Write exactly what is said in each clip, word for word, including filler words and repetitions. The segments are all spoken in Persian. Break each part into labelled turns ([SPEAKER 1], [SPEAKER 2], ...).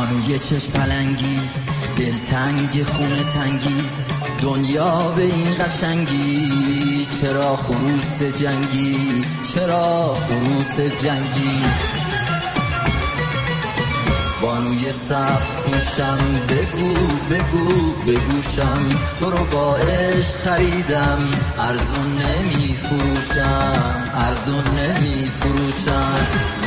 [SPEAKER 1] بانوی چشم پلنگی، دلتنگ خونه تنگی، دنیا به این قشنگی، چرا خروس جنگی، چرا خروس جنگی. بانوی سبز پوشم، بگو بگو بگوشم، تو رو با عشق خریدم، ارزون نمی فروشم، ارزون نمی فروشم.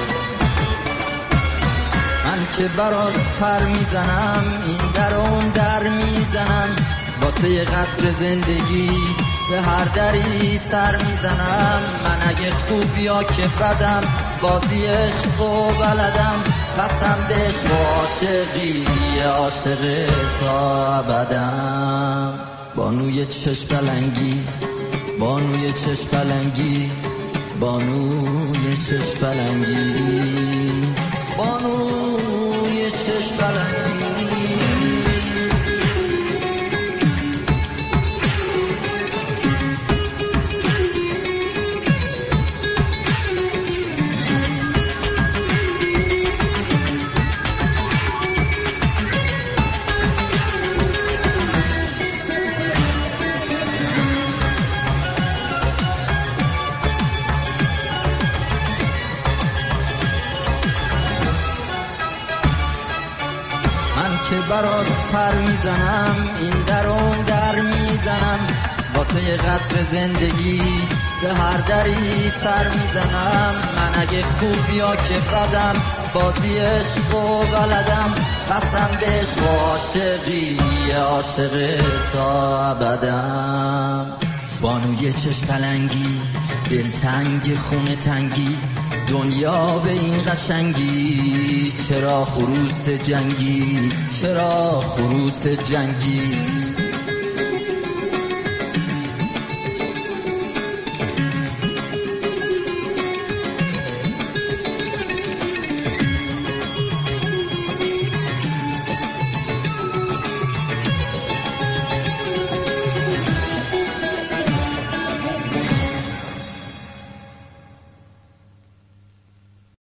[SPEAKER 1] من که برات پر میزنم، این در اون در میزنم، واسه قطر زندگی به هر دری سر میزنم. من اگه خوب یا که بدم، بازی عشق و بلدم، قسم به عشق و عاشقی، عاشق تا ابدم. بانوی چشم پلنگی، بانوی چشم پلنگی، بانوی چشم پلنگی، بانوی چشم پلنگی. که برات پر میزنم، این در اون در میزنم، واسه قطر زندگی به هر دری سر میزنم. من اگه خوب یا که بدم، بازی عشق و بلدم، قسم به عشق و عاشقی، عاشق تا ابدم. بانوی چشم پلنگی، دلتنگ خونه تنگی، دنیا به این قشنگی، چرا خروس جنگی، چرا خروس جنگی.